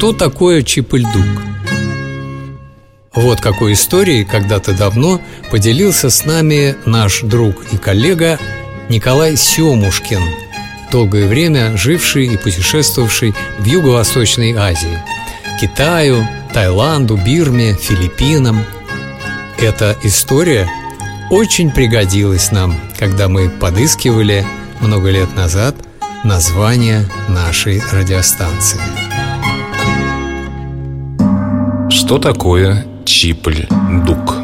Что такое Чип-и-Дук? Вот какой историей когда-то давно поделился с нами наш друг и коллега Николай Семушкин, долгое время живший и путешествовавший в Юго-Восточной Азии – Китаю, Таиланду, Бирме, Филиппинам. Эта история очень пригодилась нам, когда мы подыскивали много лет назад название нашей радиостанции. Что такое Чипль-Дук?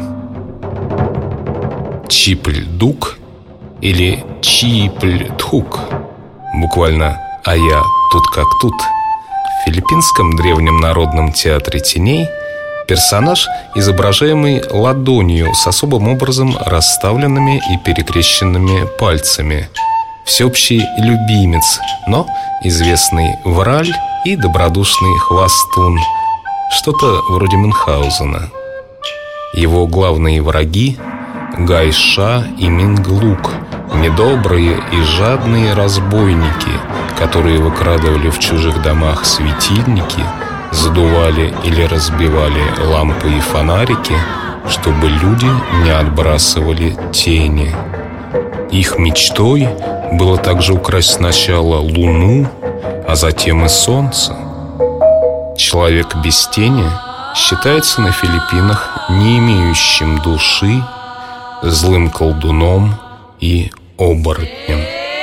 Чипль-Дук или Чипль-Дхук, буквально «а я тут как тут», в филиппинском древнем народном театре теней персонаж, изображаемый ладонью с особым образом расставленными и перекрещенными пальцами, всеобщий любимец, но известный враль и добродушный хвастун, что-то вроде Мюнхгаузена. Его главные враги — Гайша и Минглук, недобрые и жадные разбойники, которые выкрадывали в чужих домах светильники, задували или разбивали лампы и фонарики, чтобы люди не отбрасывали тени. Их мечтой было также украсть сначала луну, а затем и солнце. Человек без тени считается на Филиппинах не имеющим души, злым колдуном и оборотнем.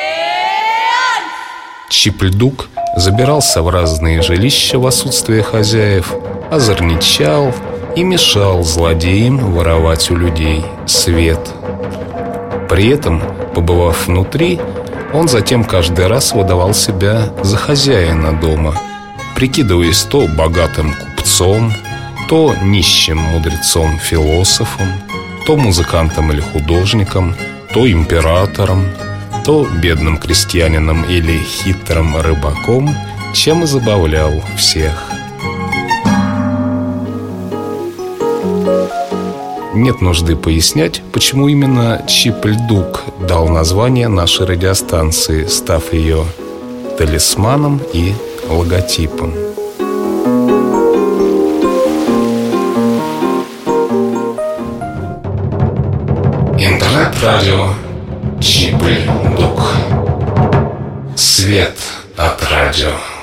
Чипль-Дук забирался в разные жилища в отсутствие хозяев, озорничал и мешал злодеям воровать у людей свет. При этом, побывав внутри, он затем каждый раз выдавал себя за хозяина дома, прикидываясь то богатым купцом, то нищим мудрецом-философом, то музыкантом или художником, то императором, то бедным крестьянином или хитрым рыбаком, чем и забавлял всех. Нет нужды пояснять, почему именно Чипль-Дук дал название нашей радиостанции, став ее талисманом и логотипом. Интернет-радио Чипль-Дук. Свет от радио.